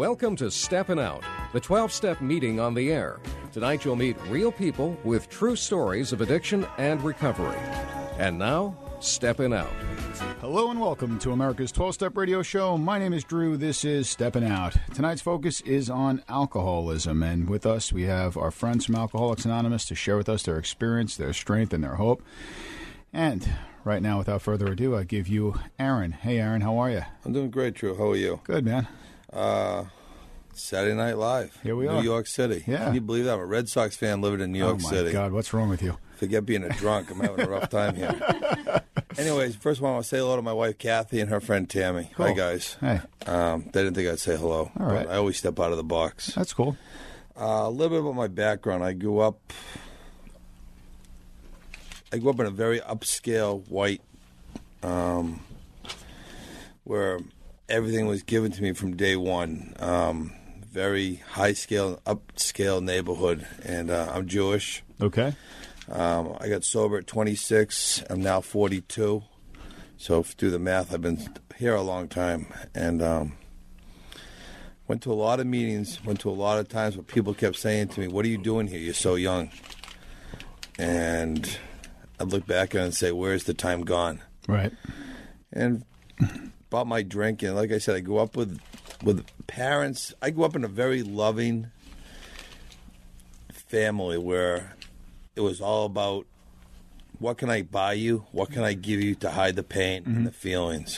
Welcome to Steppin' Out, the 12-step meeting on the air. Tonight you'll meet real people with true stories of addiction and recovery. And now, Steppin' Out. Hello and welcome to America's 12-Step Radio Show. My name is Drew. This is Steppin' Out. Tonight's focus is on alcoholism, and with us we have our friends from Alcoholics Anonymous to share with us their experience, their strength, and their hope. And right now, without further ado, I give you Aaron. Hey, Aaron, how are you? I'm doing great, Drew. How are you? Good, man. Saturday Night Live. Here we are. New York City. Yeah. Can you believe that? I'm a Red Sox fan living in New York City. Oh, my God. What's wrong with you? Forget being a drunk. I'm having a rough time here. Anyways, first of all, I want to say hello to my wife, Kathy, and her friend, Tammy. Cool. Hi, guys. Hey. They didn't think I'd say hello. All right. But I always step out of the box. That's cool. A little bit about my background. I grew up in a very upscale white, where everything was given to me from day one. Very high-scale, upscale neighborhood, and I'm Jewish. Okay. I got sober at 26. I'm now 42. So if you do the math, I've been here a long time. And went to a lot of meetings, went to a lot of times where people kept saying to me, "What are you doing here? You're so young." And I'd look back at it and say, "Where's the time gone?" Right. And about my drinking, like I said, I grew up with parents. I grew up in a very loving family where it was all about, what can I buy you? What can I give you to hide the pain and the feelings?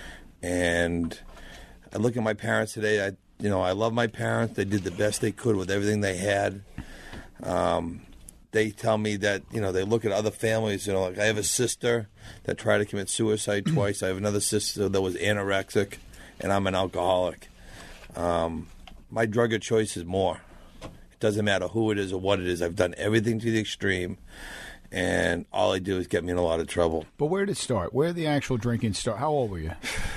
And I look at my parents today. I love my parents. They did the best they could with everything they had. They tell me that, they look at other families, like I have a sister that tried to commit suicide twice. I have another sister that was anorexic, and I'm an alcoholic. My drug of choice is more. It doesn't matter who it is or what it is. I've done everything to the extreme, and all I do is get me in a lot of trouble. But where did it start? Where did the actual drinking start? How old were you?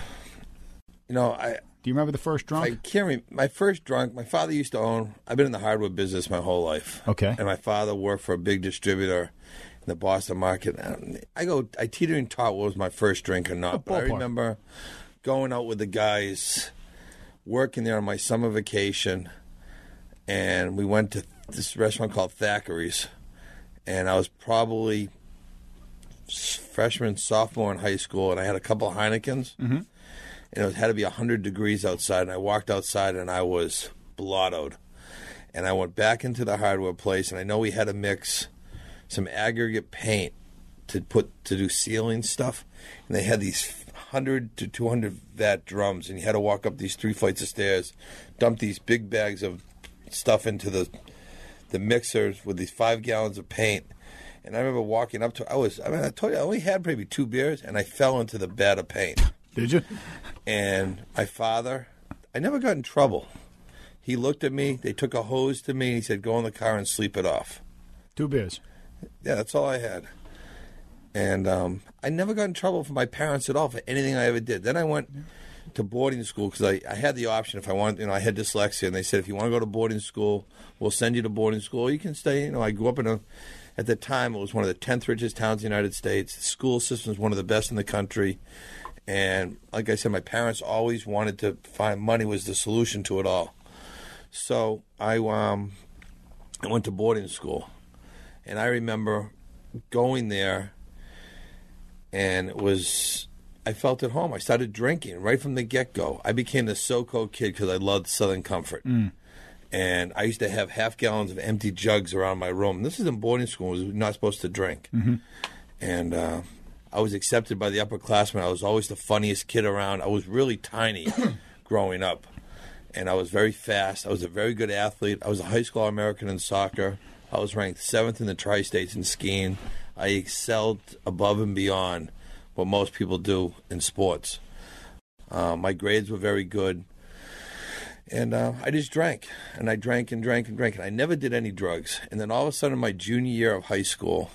Do you remember the first drunk? I can't remember. My first drunk, my father used to own, I've been in the hardware business my whole life. Okay. And my father worked for a big distributor in the Boston market. I teetered and taught what was my first drink or not. But I remember going out with the guys, working there on my summer vacation, and we went to this restaurant called Thackeray's. And I was probably freshman, sophomore in high school, and I had a couple of Heinekens. Mm-hmm. And it had to be 100 degrees outside, and I walked outside, and I was blottoed. And I went back into the hardware place, and I know we had to mix some aggregate paint to do ceiling stuff. And they had these 100 to 200 vat drums, and you had to walk up these 3 flights of stairs, dump these big bags of stuff into the mixers with these 5 gallons of paint. And I remember walking up to I told you I only had maybe 2 beers, and I fell into the vat of paint. Did you? And my father, I never got in trouble. He looked at me. They took a hose to me. And he said, "Go in the car and sleep it off." 2 beers. Yeah, that's all I had. And I never got in trouble from my parents at all for anything I ever did. Then I went to boarding school because I had the option if I wanted. I had dyslexia, and they said, if you want to go to boarding school, we'll send you to boarding school. Or you can stay. I grew up at the time, it was one of the 10th richest towns in the United States. The school system was one of the best in the country. And like I said, my parents always wanted to find money was the solution to it all. So I went to boarding school. And I remember going there, and I felt at home. I started drinking right from the get-go. I became the SoCo kid because I loved Southern Comfort. Mm. And I used to have half gallons of empty jugs around my room. This is in boarding school. I was not supposed to drink. Mm-hmm. And I was accepted by the upperclassmen. I was always the funniest kid around. I was really tiny growing up, and I was very fast. I was a very good athlete. I was a high school All-American in soccer. I was ranked 7th in the Tri-States in skiing. I excelled above and beyond what most people do in sports. My grades were very good. And I just drank, and I drank and drank and drank, and I never did any drugs. And then all of a sudden, my junior year of high school,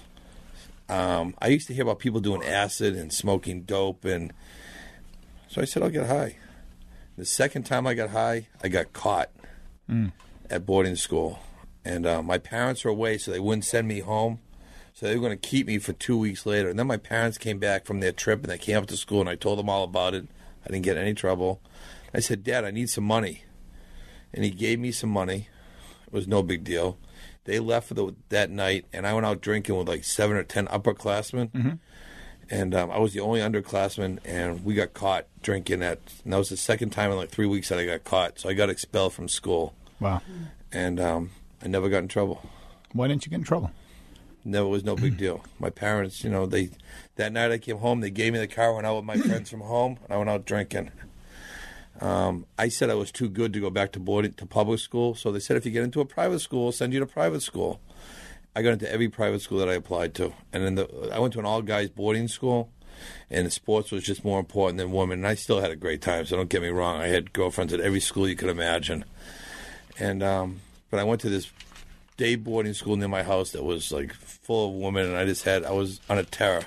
I used to hear about people doing acid and smoking dope, and so I said, I'll get high. The second time I got high, I got caught at boarding school. And my parents were away, so they wouldn't send me home. So they were going to keep me for 2 weeks later. And then my parents came back from their trip, and they came up to school, and I told them all about it. I didn't get in any trouble. I said, Dad, I need some money. and he gave me some money. It was no big deal. They left for that night, and I went out drinking with like 7 or 10 upperclassmen. Mm-hmm. And I was the only underclassman, and we got caught drinking and that was the second time in like 3 weeks that I got caught. So I got expelled from school. Wow. And I never got in trouble. Why didn't you get in trouble? Never was no big deal. My parents, that night I came home, they gave me the car, went out with my friends from home, and I went out drinking. I said I was too good to go back to public school, so they said if you get into a private school, we'll send you to private school. I got into every private school that I applied to, and then I went to an all-guys boarding school, and sports was just more important than women, and I still had a great time, so don't get me wrong. I had girlfriends at every school you could imagine. And but I went to this day boarding school near my house that was like full of women, and I was on a terror.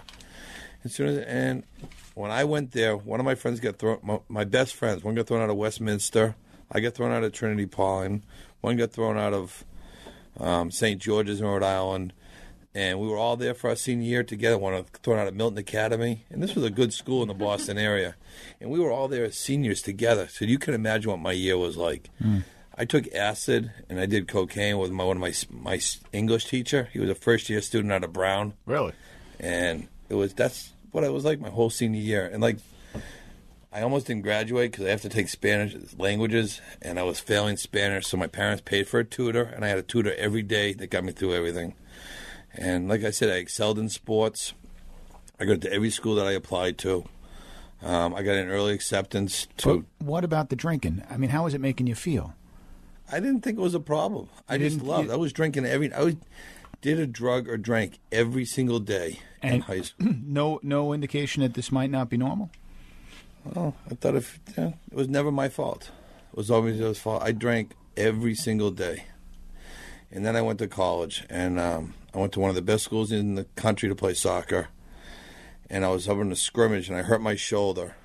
And when I went there, one of my friends got thrown. My best friends, one got thrown out of Westminster. I got thrown out of Trinity Pauling. One got thrown out of St. George's in Rhode Island. And we were all there for our senior year together. One got thrown out of Milton Academy. And this was a good school in the Boston area. And we were all there as seniors together. So you can imagine what my year was like. Mm. I took acid and I did cocaine with one of my English teacher. He was a first-year student out of Brown. Really? And that's what it was like my whole senior year. And like, I almost didn't graduate because I have to take Spanish languages, and I was failing Spanish, so my parents paid for a tutor, and I had a tutor every day that got me through everything. And like I said, I excelled in sports. I got to every school that I applied to. I got an early acceptance to. But what about the drinking? I mean, how was it making you feel? I didn't think it was a problem. I was drinking I did a drug or drank every single day in high school. No indication that this might not be normal? Well, I thought it was never my fault. It was always his fault. I drank every single day. And then I went to college, and I went to one of the best schools in the country to play soccer. And I was up in a scrimmage, and I hurt my shoulder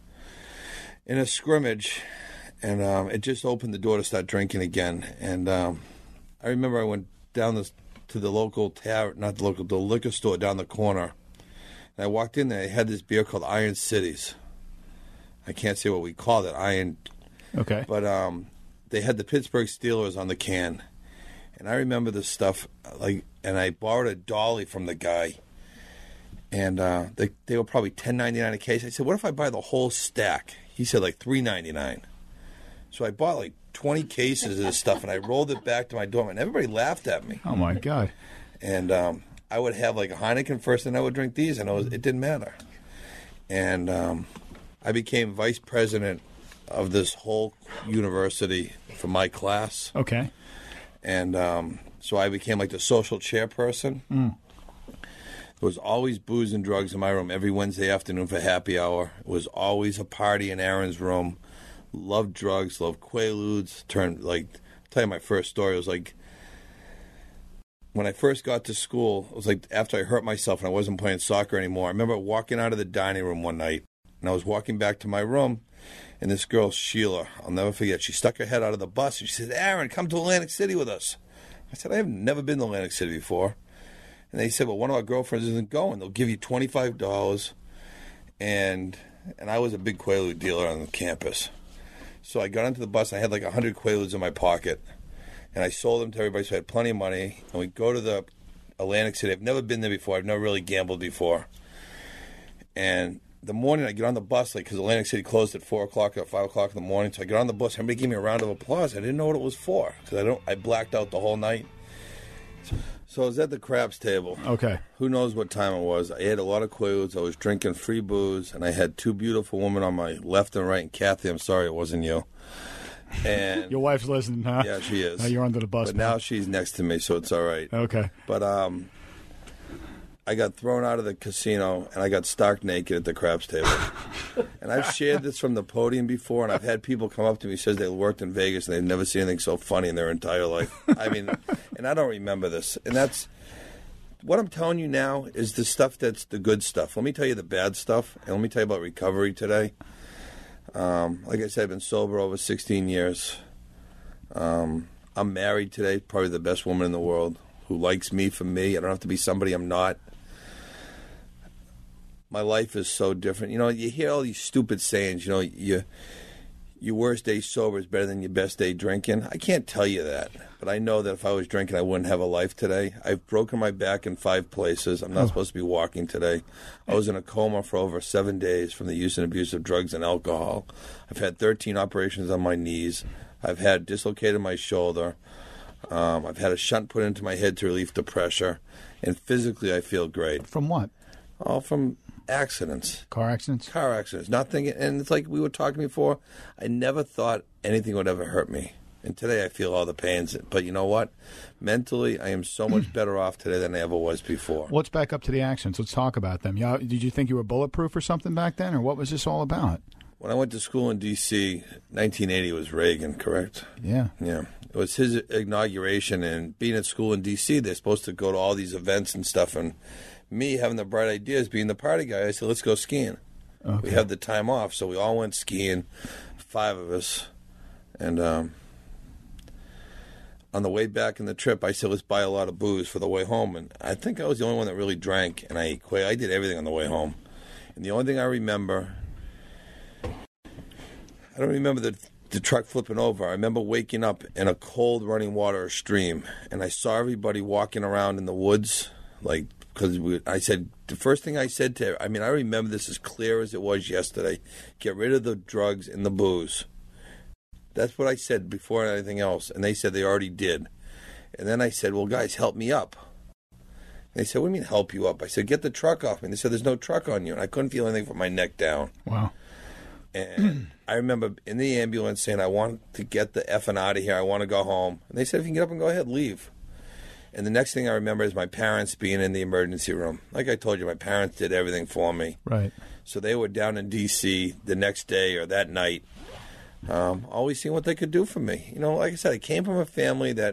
in a scrimmage, and it just opened the door to start drinking again. And I remember I went down to the local the liquor store down the corner. And I walked in there. They had this beer called Iron Cities. I can't say what we called it, Iron. Okay. But they had the Pittsburgh Steelers on the can. And I remember this stuff, and I borrowed a dolly from the guy. And they were probably $10.99 a case. I said, what if I buy the whole stack? He said like $3.99. So I bought like 20 cases of this stuff, and I rolled it back to my dorm, and everybody laughed at me. Oh, my God. And I would have like a Heineken first, and I would drink these, and it didn't matter. And I became vice president of this whole university for my class. Okay. And so I became like the social chairperson. Mm. There was always booze and drugs in my room every Wednesday afternoon for happy hour. It was always a party in Aaron's room. Loved drugs, loved Quaaludes. Tell you my first story. It was like when I first got to school, it was like after I hurt myself and I wasn't playing soccer anymore. I remember walking out of the dining room one night, and I was walking back to my room, and this girl, Sheila, I'll never forget, she stuck her head out of the bus, and she said, Aaron, come to Atlantic City with us. I said, I have never been to Atlantic City before. And they said, well, one of our girlfriends isn't going. They'll give you $25. And I was a big Quaalude dealer on the campus. So I got onto the bus, and I had like 100 Quaaludes in my pocket. And I sold them to everybody, so I had plenty of money. And we go to the Atlantic City. I've never been there before. I've never really gambled before. And the morning I get on the bus, because Atlantic City closed at 4 o'clock or 5 o'clock in the morning. So I get on the bus. Everybody gave me a round of applause. I didn't know what it was for because I blacked out the whole night. So I was at the craps table. Okay. Who knows what time it was. I ate a lot of Quaaludes. I was drinking free booze. And I had two beautiful women on my left and right. And Kathy, I'm sorry it wasn't you. And your wife's listening, huh? Yeah, she is. Now you're under the bus. But now she's next to me, so it's all right. Okay. But I got thrown out of the casino, and I got stark naked at the craps table. And I've shared this from the podium before, and I've had people come up to me and says they worked in Vegas, and they've never seen anything so funny in their entire life. I mean, and I don't remember this. And that's what I'm telling you now is the stuff that's the good stuff. Let me tell you the bad stuff, and let me tell you about recovery today. Like I said, I've been sober over 16 years. I'm married today, probably the best woman in the world, who likes me for me. I don't have to be somebody I'm not. My life is so different. You know, you hear all these stupid sayings. You know, your worst day sober is better than your best day drinking. I can't tell you that, but I know that if I was drinking, I wouldn't have a life today. I've broken my back in 5 places. I'm not supposed to be walking today. I was in a coma for over 7 days from the use and abuse of drugs and alcohol. I've had 13 operations on my knees. I've had dislocated my shoulder. I've had a shunt put into my head to relieve the pressure. And physically, I feel great. From what? All from accidents. Car accidents? Car accidents. Not thinking, and it's like we were talking before, I never thought anything would ever hurt me. And today I feel all the pains. But you know what? Mentally, I am so much better off today than I ever was before. Let's back up to the accidents. Let's talk about them. Did you think you were bulletproof or something back then, or what was this all about? When I went to school in D.C., 1980 was Reagan, correct? Yeah. Yeah. It was his inauguration, and being at school in D.C., they're supposed to go to all these events and stuff, and me having the bright ideas, being the party guy, I said, let's go skiing. Okay. We have the time off, so we all went skiing, 5 of us. And on the way back in the trip, I said, let's buy a lot of booze for the way home. And I think I was the only one that really drank, and I did everything on the way home. And the only thing I remember, I don't remember the truck flipping over. I remember waking up in a cold running water stream, and I saw everybody walking around in the woods, like, because I said, the first thing I said to her, I remember this as clear as it was yesterday, get rid of the drugs and the booze. That's what I said before anything else. And they said they already did. And then I said, well, guys, help me up. And they said, what do you mean help you up? I said, get the truck off me. And they said, there's no truck on you. And I couldn't feel anything from my neck down. Wow. And I remember in the ambulance saying, I want to get the effing out of here. I want to go home. And they said, if you can get up and go ahead, leave. And the next thing I remember is my parents being in the emergency room. Like I told you, my parents did everything for me. Right. So they were down in D.C. the next day or that night, always seeing what they could do for me. You know, like I said, I came from a family that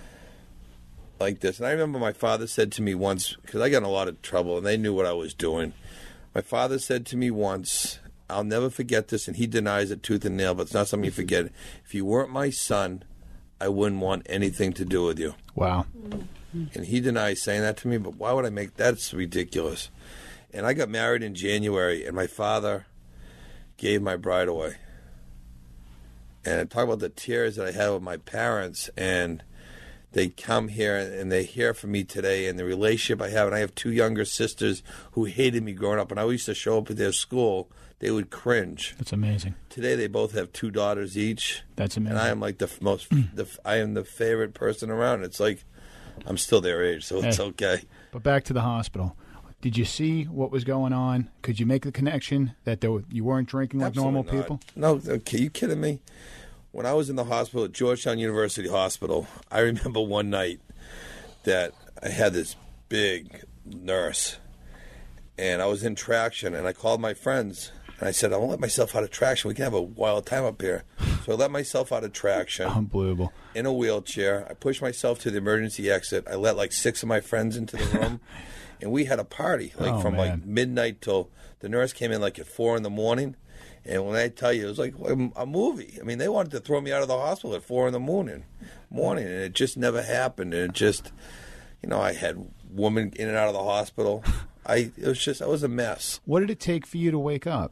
like this. And I remember my father said to me once, because I got in a lot of trouble, and they knew what I was doing. My father said to me once, I'll never forget this, and he denies it tooth and nail, but it's not something you forget. If you weren't my son, I wouldn't want anything to do with you. Wow. And he denies saying that to me, but why would I make that's ridiculous. And I got married in January, and my father gave my bride away. And I talk about the tears that I had with my parents, and they come here and they hear from me today, and the relationship I have. And I have 2 younger sisters who hated me growing up, and I used to show up at their school. They would cringe. That's amazing. Today they both have 2 daughters each. That's amazing. And I am like I am the favorite person around. It's like I'm still their age, so it's okay. But back to the hospital. Did you see what was going on? Could you make the connection that you weren't drinking like Absolutely normal not. people? No, okay, you kidding me? When I was in the hospital at Georgetown University Hospital, I remember one night that I had this big nurse, and I was in traction, and I called my friends, and I said, I won't let myself out of traction. We can have a wild time up here. So I let myself out of traction. Unbelievable. In a wheelchair. I pushed myself to the emergency exit. I let like 6 of my friends into the room, and we had a party from like midnight till the nurse came in like at 4 in the morning. And when I tell you, it was like a movie. I mean, they wanted to throw me out of the hospital at 4 in the morning, and it just never happened. And it just, I had women in and out of the hospital. I was a mess. What did it take for you to wake up?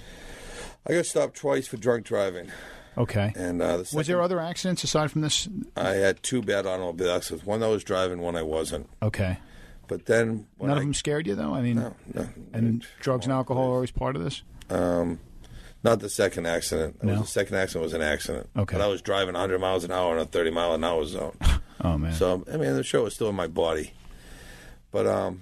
I got stopped twice for drunk driving. Okay. And was there other accidents aside from this? I had 2 bad automobile accidents. One I was driving, one I wasn't. Okay. But then none of them scared you, though. I mean, no. And drugs and alcohol are always part of this. Not the second accident. No? The second accident was an accident. Okay. But I was driving 100 miles an hour in a 30-mile-an-hour zone. Oh, man. So, I mean, the show was still in my body. But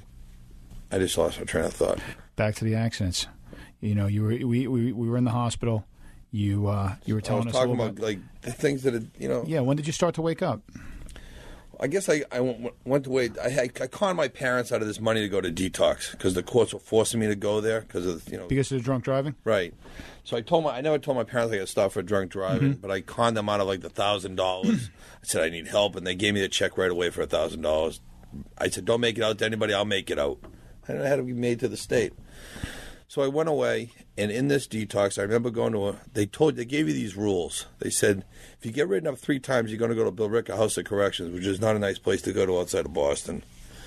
I just lost my train of thought. Back to the accidents. We were in the hospital. You were telling us talking a little about like the things that had, Yeah, when did you start to wake up? I guess I went to wait. I conned my parents out of this money to go to detox because the courts were forcing me to go there because of because of the drunk driving. Right. So I never told my parents I got stopped for drunk driving, but I conned them out of like the $1,000. I said I need help, and they gave me the check right away for $1,000. I said, don't make it out to anybody. I'll make it out. And it had to be made to the state. So I went away, and in this detox, I remember going to they gave you these rules. They said, if you get written up 3 times, you're going to go to Bill Ricker House of Corrections, which is not a nice place to go to outside of Boston.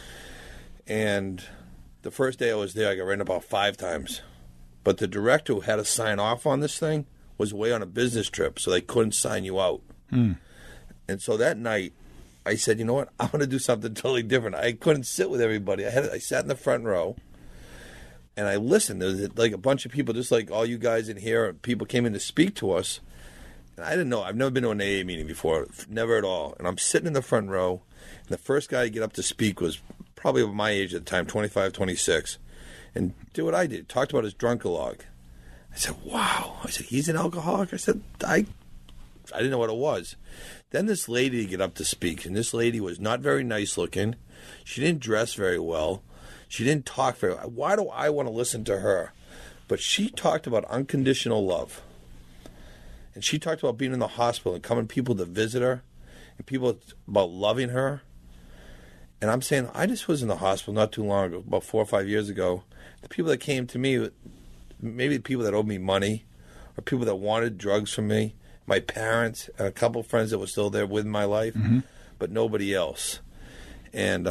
And the first day I was there, I got written up about 5 times. But the director who had to sign off on this thing was away on a business trip, so they couldn't sign you out. And so that night, I said, you know what? I'm going to do something totally different. I couldn't sit with everybody. I sat in the front row, and I listened. There was like a bunch of people, just like all you guys in here. People came in to speak to us. And I didn't know. I've never been to an AA meeting before, never at all. And I'm sitting in the front row, and the first guy to get up to speak was probably of my age at the time, 25, 26, and did what I did, talked about his drunkalogue. I said, wow. I said, he's an alcoholic? I said, I didn't know what it was. Then this lady get up to speak, and this lady was not very nice looking. She didn't dress very well. She didn't talk very well. Why do I want to listen to her? But she talked about unconditional love. And she talked about being in the hospital and coming people to visit her and people about loving her. And I'm saying, I just was in the hospital not too long ago, about 4 or 5 years ago. The people that came to me, maybe the people that owed me money or people that wanted drugs from me, my parents, and a couple of friends that were still there with my life, but nobody else. And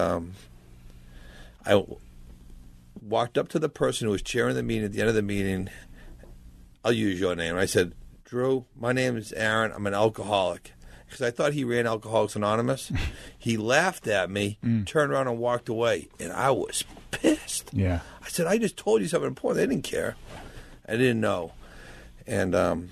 I walked up to the person who was chairing the meeting at the end of the meeting. I'll use your name. I said, Drew, my name is Aaron. I'm an alcoholic. Because I thought he ran Alcoholics Anonymous. He laughed at me, turned around and walked away. And I was pissed. Yeah. I said, I just told you something important. They didn't care. I didn't know. And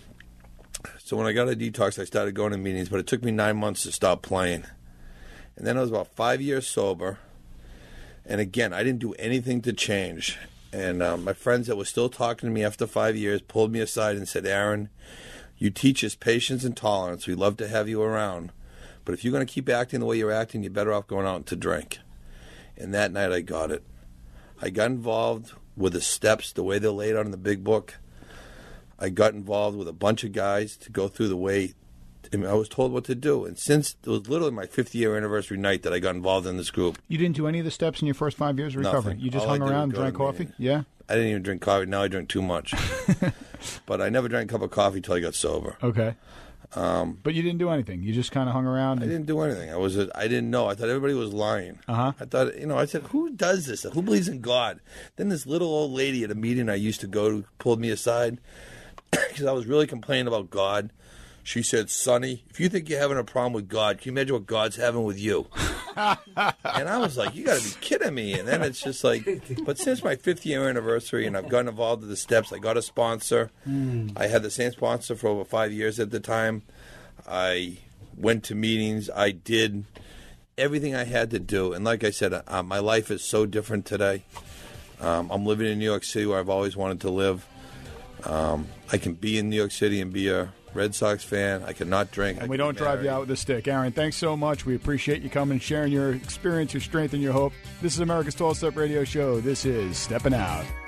so when I got a detox, I started going to meetings, but it took me 9 months to stop playing. And then I was about 5 years sober. And again, I didn't do anything to change. And my friends that were still talking to me after 5 years pulled me aside and said, Aaron, you teach us patience and tolerance. We love to have you around. But if you're going to keep acting the way you're acting, you're better off going out to drink. And that night I got it. I got involved with the steps, the way they're laid out in the big book. I got involved with a bunch of guys to go through the way I was told what to do. And since it was literally my 50th anniversary night that I got involved in this group. You didn't do any of the steps in your first 5 years of recovery? Nothing. You just All I hung did around was and go drank to coffee? meetings. Yeah? I didn't even drink coffee. Now I drink too much. But I never drank a cup of coffee until I got sober. Okay. But you didn't do anything. You just kind of hung around. I didn't do anything. I didn't know. I thought everybody was lying. Uh-huh. I thought, I said, who does this? Who believes in God? Then this little old lady at a meeting I used to go to pulled me aside because I was really complaining about God. She said, Sonny, if you think you're having a problem with God, can you imagine what God's having with you? And I was like, you got to be kidding me. And then it's just like, but since my 50th anniversary and I've gotten involved in the steps, I got a sponsor. I had the same sponsor for over 5 years at the time. I went to meetings. I did everything I had to do. And like I said, my life is so different today. I'm living in New York City where I've always wanted to live. I can be in New York City and be a Red Sox fan. I cannot drink. And we don't drive you out with a stick. Aaron, thanks so much. We appreciate you coming and sharing your experience, your strength, and your hope. This is America's 12-Step Radio Show. This is Stepping Out.